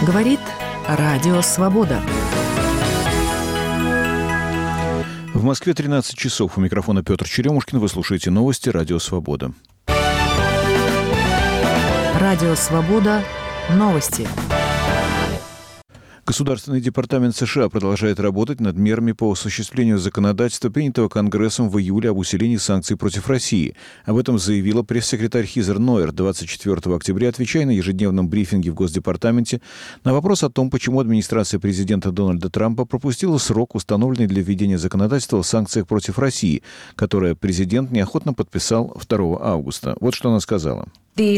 Говорит Радио Свобода. В Москве 13 часов. У микрофона Петр Черемушкин. Вы слушаете новости Радио Свобода. Радио Свобода. Новости. Государственный департамент США продолжает работать над мерами по осуществлению законодательства, принятого Конгрессом в июле об усилении санкций против России. Об этом заявила пресс-секретарь Хизер Нойер 24 октября, отвечая на ежедневном брифинге в Госдепартаменте на вопрос о том, почему администрация президента Дональда Трампа пропустила срок, установленный для введения законодательства о санкциях против России, которое президент неохотно подписал 2 августа. Вот что она сказала.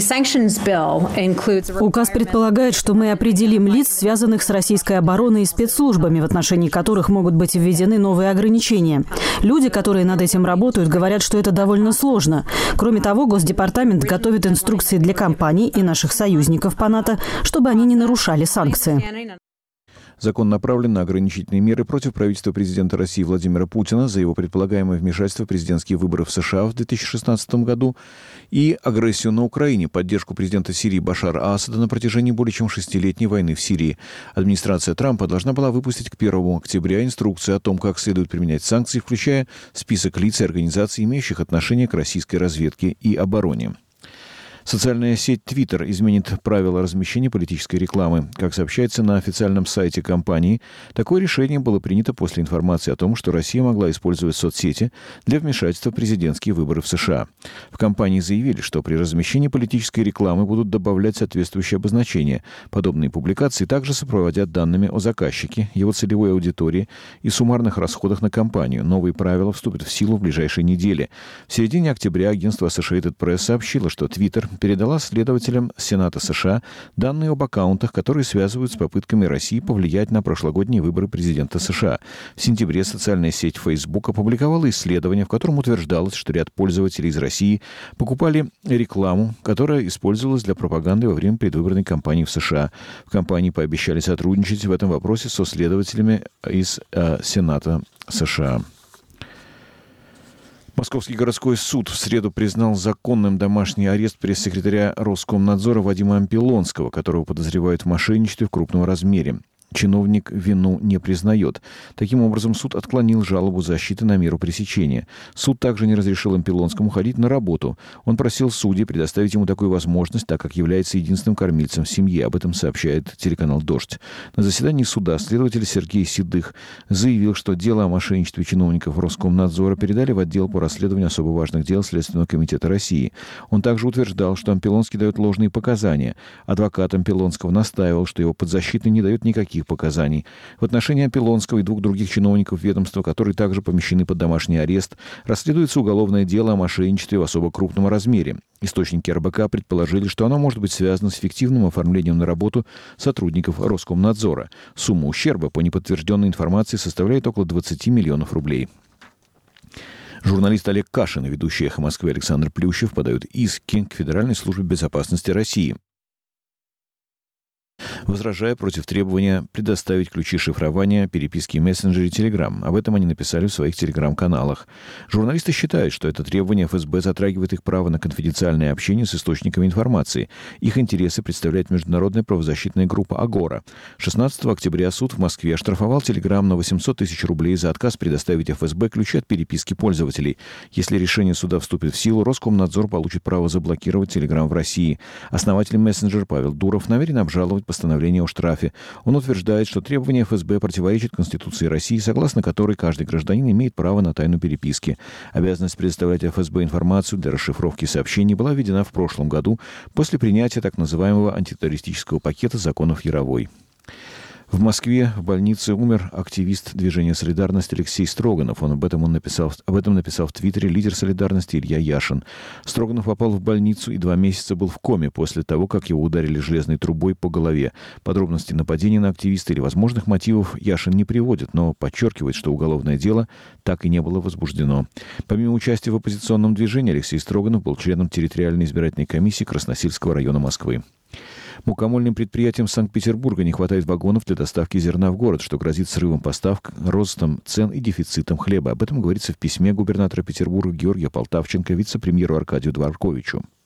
Указ предполагает, что мы определим лиц, связанных с российской обороной и спецслужбами, в отношении которых могут быть введены новые ограничения. Люди, которые над этим работают, говорят, что это довольно сложно. Кроме того, Госдепартамент готовит инструкции для компаний и наших союзников по НАТО, чтобы они не нарушали санкции. Закон направлен на ограничительные меры против правительства президента России Владимира Путина за его предполагаемое вмешательство в президентские выборы в США в 2016 году и агрессию на Украине, поддержку президента Сирии Башара Асада на протяжении более чем 6-летней войны в Сирии. Администрация Трампа должна была выпустить к 1 октября инструкции о том, как следует применять санкции, включая список лиц и организаций, имеющих отношение к российской разведке и обороне. Социальная сеть Twitter изменит правила размещения политической рекламы. Как сообщается на официальном сайте компании, такое решение было принято после информации о том, что Россия могла использовать соцсети для вмешательства в президентские выборы в США. В компании заявили, что при размещении политической рекламы будут добавлять соответствующие обозначения. Подобные публикации также сопроводят данными о заказчике, его целевой аудитории и суммарных расходах на кампанию. Новые правила вступят в силу в ближайшие недели. В середине октября агентство Associated Press сообщило, что Twitter передала следователям Сената США данные об аккаунтах, которые связывают с попытками России повлиять на прошлогодние выборы президента США. В сентябре социальная сеть Facebook опубликовала исследование, в котором утверждалось, что ряд пользователей из России покупали рекламу, которая использовалась для пропаганды во время предвыборной кампании в США. В компании пообещали сотрудничать в этом вопросе со следователями из Сената США. Московский городской суд в среду признал законным домашний арест пресс-секретаря Роскомнадзора Вадима Ампилонского, которого подозревают в мошенничестве в крупном размере. Чиновник вину не признает. Таким образом, суд отклонил жалобу защиты на меру пресечения. Суд также не разрешил Ампилонскому ходить на работу. Он просил судей предоставить ему такую возможность, так как является единственным кормильцем в семье. Об этом сообщает телеканал «Дождь». На заседании суда следователь Сергей Седых заявил, что дело о мошенничестве чиновников Роскомнадзора передали в отдел по расследованию особо важных дел Следственного комитета России. Он также утверждал, что Ампилонский дает ложные показания. Адвокат Ампилонского настаивал, что его подзащитный не дает никаких показаний. В отношении Ампилонского и 2 других чиновников ведомства, которые также помещены под домашний арест, расследуется уголовное дело о мошенничестве в особо крупном размере. Источники РБК предположили, что оно может быть связано с фиктивным оформлением на работу сотрудников Роскомнадзора. Сумма ущерба, по неподтвержденной информации, составляет около 20 миллионов рублей. Журналист Олег Кашин и ведущий «Эхо Москвы» Александр Плющев подают иски к Федеральной службе безопасности России, возражая против требования предоставить ключи шифрования переписки в мессенджере Telegram. Об этом они написали в своих телеграм-каналах. Журналисты считают, что это требование ФСБ затрагивает их право на конфиденциальное общение с источниками информации. Их интересы представляет международная правозащитная группа «Агора». 16 октября суд в Москве оштрафовал Telegram на 800 тысяч рублей за отказ предоставить ФСБ ключи от переписки пользователей. Если решение суда вступит в силу, Роскомнадзор получит право заблокировать Telegram в России. Основатель мессенджера Павел Дуров намерен обжаловать постановление о штрафе. Он утверждает, что требование ФСБ противоречит Конституции России, согласно которой каждый гражданин имеет право на тайну переписки. Обязанность предоставлять ФСБ информацию для расшифровки сообщений была введена в прошлом году после принятия так называемого антитеррористического пакета законов Яровой. В Москве в больнице умер активист движения «Солидарность» Алексей Строганов. Об этом написал в Твиттере лидер «Солидарности» Илья Яшин. Строганов попал в больницу и 2 месяца был в коме после того, как его ударили железной трубой по голове. Подробности нападения на активиста или возможных мотивов Яшин не приводит, но подчеркивает, что уголовное дело так и не было возбуждено. Помимо участия в оппозиционном движении, Алексей Строганов был членом территориальной избирательной комиссии Красносельского района Москвы. Мукомольным предприятиям Санкт-Петербурга не хватает вагонов для доставки зерна в город, что грозит срывом поставок, ростом цен и дефицитом хлеба. Об этом говорится в письме губернатора Петербурга Георгия Полтавченко вице-премьеру Аркадию Дворковичу.